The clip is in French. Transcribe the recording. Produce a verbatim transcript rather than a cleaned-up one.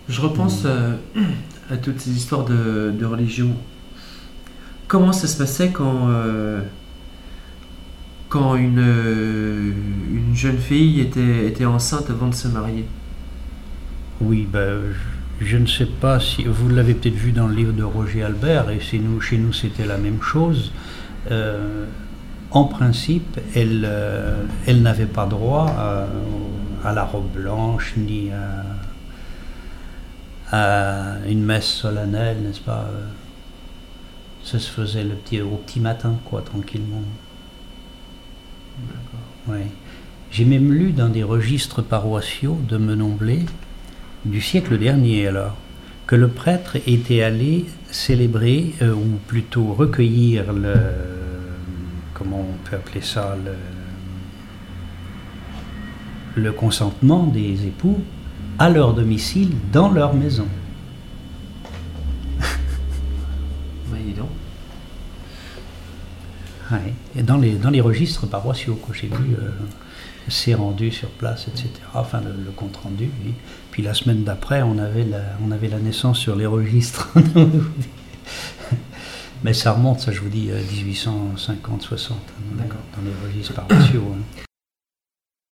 Je repense euh, à toutes ces histoires de, de religion. Comment ça se passait quand, euh, quand une, euh, une jeune fille était, était enceinte avant de se marier? Oui, ben, je, je ne sais pas si vous l'avez peut-être vu dans le livre de Roger Albert, et chez nous, chez nous c'était la même chose. Euh, en principe, elle, euh, elle n'avait pas droit à, à la robe blanche ni à, à une messe solennelle, n'est-ce pas? Ça se faisait le petit, au petit matin, quoi, tranquillement. D'accord. Ouais. J'ai même lu dans des registres paroissiaux de Menon-Blé, du siècle dernier alors, que le prêtre était allé célébrer, euh, ou plutôt recueillir le, comment on peut appeler ça, le, le consentement des époux à leur domicile, dans leur maison. Bah, dis donc. Ouais. Et dans les, dans les registres paroissiaux, quoi, j'ai vu euh, c'est rendu sur place, et cetera. Enfin, le, le compte rendu. Oui. Puis la semaine d'après, on avait la, on avait la naissance sur les registres. Mais ça remonte, ça je vous dis, dix-huit cent cinquante soixante, hein, D'accord. dans les registres paroissiaux. Hein.